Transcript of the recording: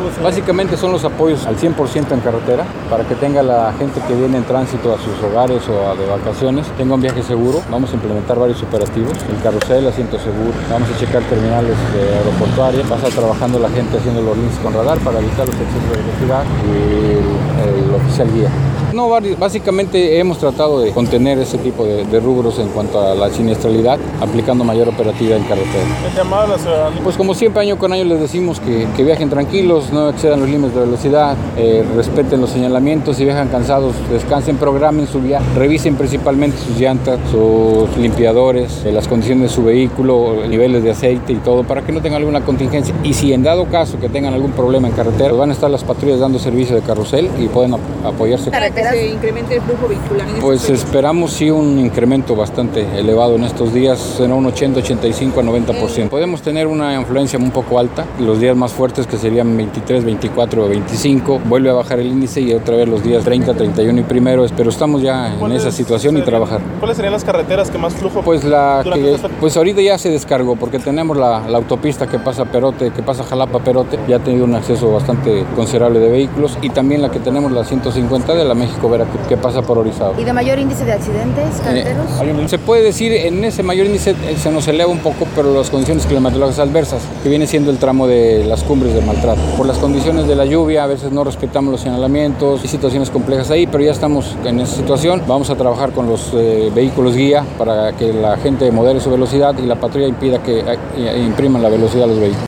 Básicamente son los apoyos al 100% en carretera, para que tenga la gente que viene en tránsito a sus hogares o de vacaciones, tenga un viaje seguro. Vamos a implementar varios operativos, el carrusel, asiento seguro, vamos a checar terminales aeroportuarias, va a estar trabajando la gente haciendo los links con radar para evitar los excesos de velocidad y el oficial guía. No, básicamente hemos tratado de contener ese tipo de rubros en cuanto a la siniestralidad, aplicando mayor operatividad en carretera. ¿Qué llamada a la ciudadanía? Pues como siempre, año con año les decimos que viajen tranquilos, no excedan los límites de velocidad, respeten los señalamientos, si viajan cansados, descansen, programen su viaje, revisen principalmente sus llantas, sus limpiadores, las condiciones de su vehículo, niveles de aceite y todo, para que no tengan alguna contingencia. Y si en dado caso que tengan algún problema en carretera, pues van a estar las patrullas dando servicio de carrusel y pueden apoyarse. ¿Para que se incremente el flujo vehicular? Pues esperamos sí un incremento bastante elevado en estos días, será un 80, 85 a 90%. Podemos tener una influencia un poco alta, los días más fuertes que serían 23, 24 o 25, vuelve a bajar el índice y otra vez los días 30, 31 y primero, pero estamos ya en esa situación y trabajar. ¿Cuáles serían las carreteras que más flujo? Pues ahorita ya se descargó porque tenemos la autopista que pasa Perote, que pasa Jalapa-Perote, ya ha tenido un acceso bastante considerable de vehículos, y también la que tenemos la 150 de la México-Veracruz, que pasa por Orizaba. ¿Y de mayor índice de accidentes carreteros? Se puede decir, en ese mayor índice se nos eleva un poco, pero las condiciones climatológicas adversas, que viene siendo el tramo de las cumbres de maltrato. Por las condiciones de la lluvia, a veces no respetamos los señalamientos, hay situaciones complejas ahí, pero ya estamos en esa situación. Vamos a trabajar con los vehículos guía para que la gente modere su velocidad y la patrulla impida que impriman la velocidad a los vehículos.